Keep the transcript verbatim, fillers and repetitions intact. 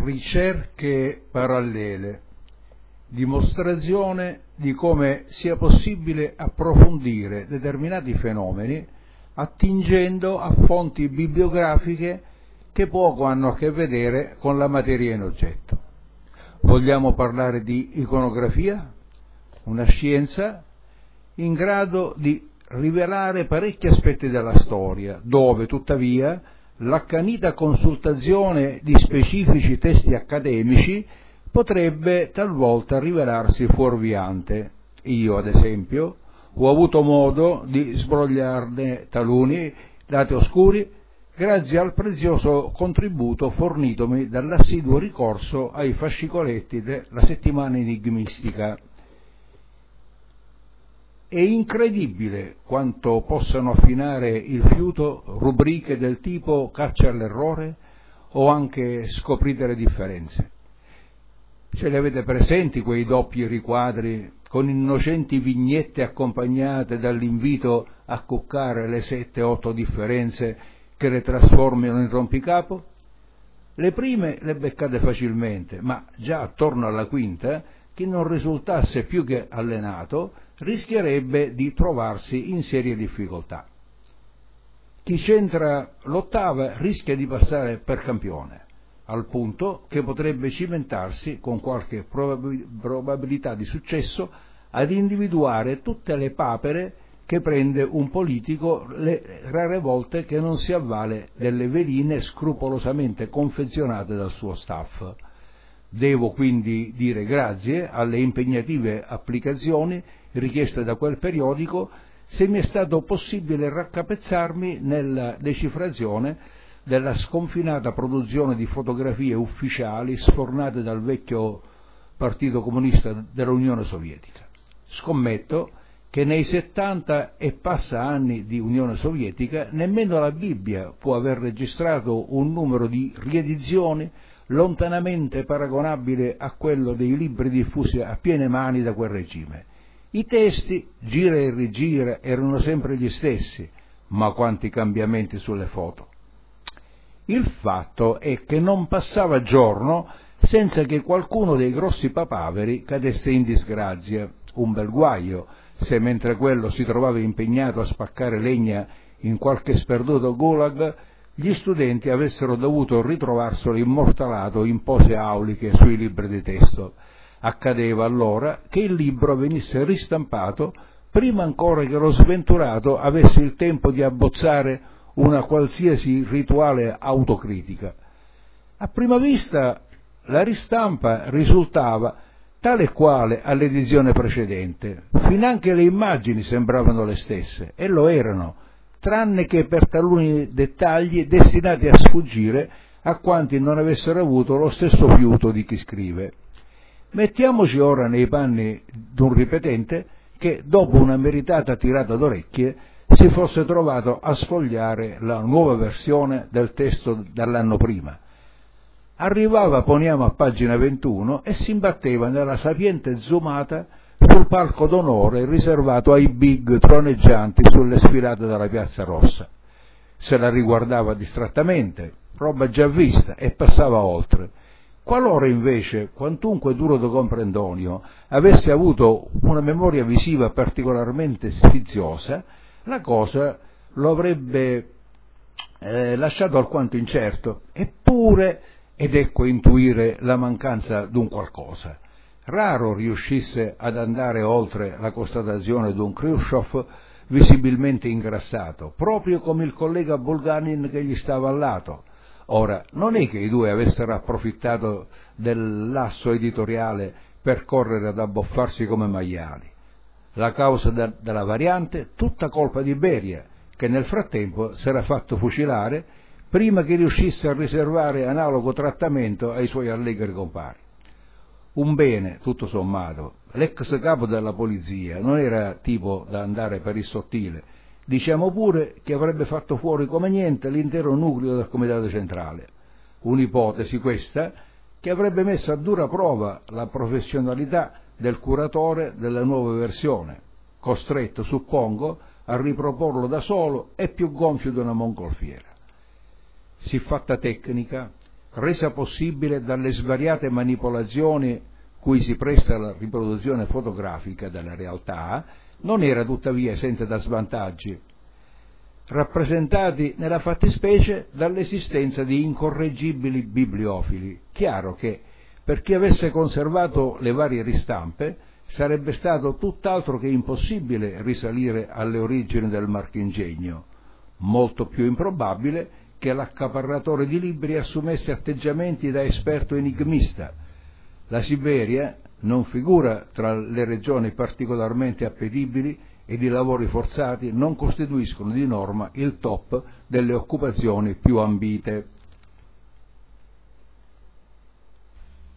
ricerche parallele, dimostrazione di come sia possibile approfondire determinati fenomeni attingendo a fonti bibliografiche che poco hanno a che vedere con la materia in oggetto. Vogliamo parlare di iconografia, una scienza in grado di rivelare parecchi aspetti della storia, dove tuttavia l'accanita consultazione di specifici testi accademici potrebbe talvolta rivelarsi fuorviante. Io, ad esempio, ho avuto modo di sbrogliarne taluni lati oscuri grazie al prezioso contributo fornitomi dall'assiduo ricorso ai fascicoletti della settimana enigmistica. È incredibile quanto possano affinare il fiuto rubriche del tipo caccia all'errore o anche scoprite le differenze. Ce li avete presenti quei doppi riquadri con innocenti vignette accompagnate dall'invito a cuccare le sette o otto differenze che le trasformano in rompicapo? Le prime le beccate facilmente, ma già attorno alla quinta chi non risultasse più che allenato rischierebbe di trovarsi in serie difficoltà. Chi c'entra l'ottava rischia di passare per campione, al punto che potrebbe cimentarsi con qualche probabilità di successo ad individuare tutte le papere che prende un politico le rare volte che non si avvale delle veline scrupolosamente confezionate dal suo staff. Devo quindi dire grazie alle impegnative applicazioni richieste da quel periodico se mi è stato possibile raccapezzarmi nella decifrazione della sconfinata produzione di fotografie ufficiali sfornate dal vecchio Partito Comunista dell'Unione Sovietica. Scommetto che nei settanta e passa anni di Unione Sovietica nemmeno la Bibbia può aver registrato un numero di riedizioni lontanamente paragonabile a quello dei libri diffusi a piene mani da quel regime. I testi, gira e rigira, erano sempre gli stessi, ma quanti cambiamenti sulle foto. Il fatto è che non passava giorno senza che qualcuno dei grossi papaveri cadesse in disgrazia, un bel guaio, se mentre quello si trovava impegnato a spaccare legna in qualche sperduto gulag, gli studenti avessero dovuto ritrovarselo immortalato in pose auliche sui libri di testo. Accadeva allora che il libro venisse ristampato prima ancora che lo sventurato avesse il tempo di abbozzare una qualsiasi rituale autocritica. A prima vista la ristampa risultava tale e quale all'edizione precedente, finanche le immagini sembravano le stesse, e lo erano, tranne che per taluni dettagli destinati a sfuggire a quanti non avessero avuto lo stesso fiuto di chi scrive. Mettiamoci ora nei panni d'un ripetente che, dopo una meritata tirata d'orecchie, si fosse trovato a sfogliare la nuova versione del testo dall'anno prima. Arrivava, poniamo, a pagina ventuno e si imbatteva nella sapiente zoomata sul palco d'onore riservato ai big troneggianti sulle sfilate della Piazza Rossa. Se la riguardava distrattamente, roba già vista, e passava oltre. Qualora invece, quantunque duro da comprendonio, avesse avuto una memoria visiva particolarmente sfiziosa, la cosa lo avrebbe eh, lasciato alquanto incerto, eppure, ed ecco intuire la mancanza d'un qualcosa. Raro riuscisse ad andare oltre la constatazione d'un Khrushchev visibilmente ingrassato, proprio come il collega Bulganin che gli stava al lato. Ora, non è che i due avessero approfittato del lasso editoriale per correre ad abboffarsi come maiali. La causa de- della variante, tutta colpa di Beria, che nel frattempo s'era fatto fucilare prima che riuscisse a riservare analogo trattamento ai suoi allegri compari. Un bene, tutto sommato. L'ex capo della polizia non era tipo da andare per il sottile. Diciamo pure che avrebbe fatto fuori come niente l'intero nucleo del comitato centrale. Un'ipotesi questa che avrebbe messo a dura prova la professionalità del curatore della nuova versione, costretto, suppongo, a riproporlo da solo e più gonfio di una mongolfiera. Siffatta tecnica resa possibile dalle svariate manipolazioni cui si presta la riproduzione fotografica della realtà, non era tuttavia esente da svantaggi, rappresentati nella fattispecie dall'esistenza di incorreggibili bibliofili. Chiaro che per chi avesse conservato le varie ristampe sarebbe stato tutt'altro che impossibile risalire alle origini del marchingegno, molto più improbabile che l'accaparratore di libri assumesse atteggiamenti da esperto enigmista. La Siberia non figura tra le regioni particolarmente appetibili ed i lavori forzati non costituiscono di norma il top delle occupazioni più ambite.